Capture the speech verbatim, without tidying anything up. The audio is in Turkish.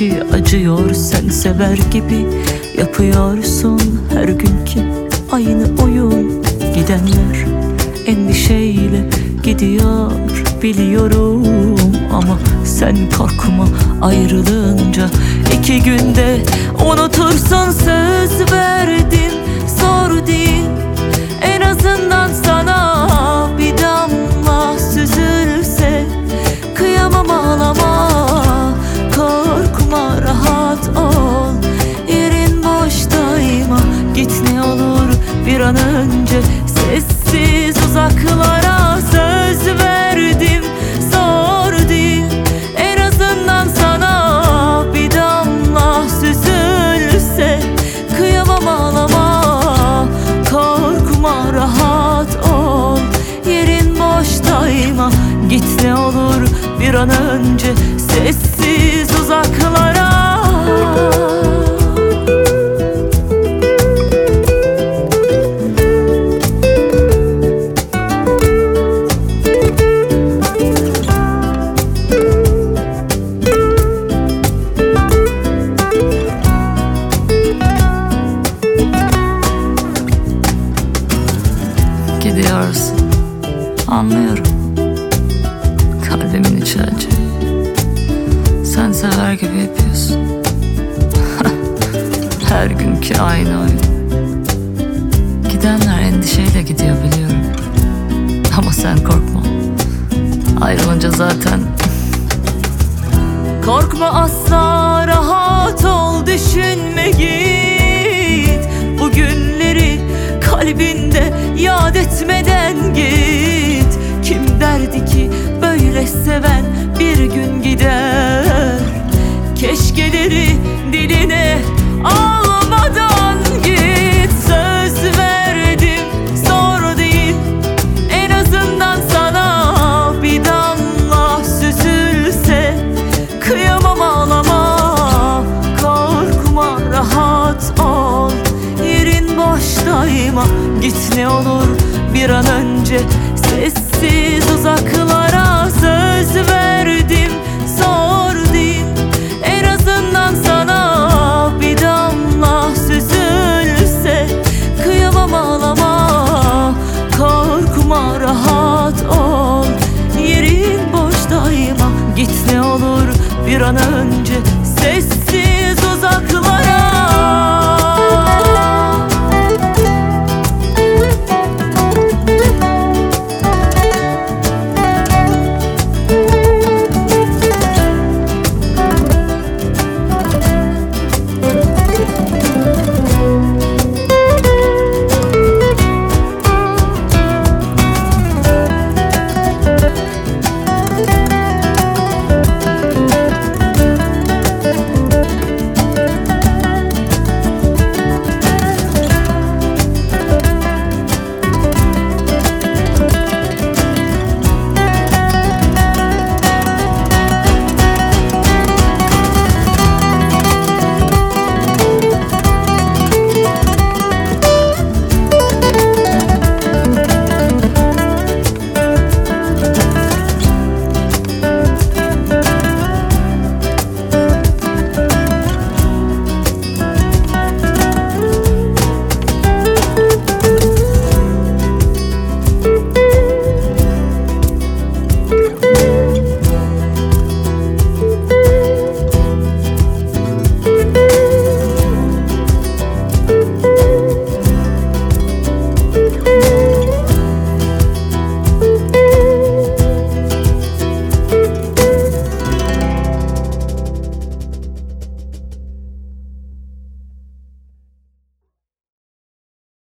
içi acıyor, sen sever gibi yapıyorsun her günkü aynı oyun. Gidenler endişeyle gidiyor biliyorum, ama sen korkma, ayrılınca iki günde unutursun. Söz verdim, zor değil, en azından sana bir damla süzülse. Kıyamam, ağlama, korkma, rahat ol, yerin boş daima. Git ne olur bir an önce sessiz uzaklara. Söz verdim, zor değil, en azından sana bir damla süzülse. Kıyamam, ağlama, korkma, rahat ol, yerin boş daima. Git ne olur bir an önce sessiz uzaklara. Gidiyorsun, anlıyorum, kalbimin içi acı. Sen sever gibi yapıyorsun. Her günkü aynı oyun. Gidenler endişeyle gidiyor biliyorum, ama sen korkma, ayrılınca zaten. Korkma asla, rahat ol, düşünme, git. Bu günleri kalbinde yad etmeden git. Kim derdi ki böyle seven bir gün gider? Keşkeleri diline almadan git. Söz verdim, zor değil, en azından sana bir damla süzülse. Kıyamam, ağlama, korkma, rahat ol, yerin boş daima. Git ne olur bir an önce sessiz uzaklara. Söz verdim, zor değil, en azından sana bir damla süzülse. Kıyamam, ağlama, korkma, rahat ol, yerin boş daima. Git ne olur bir an önce sessiz uzaklara.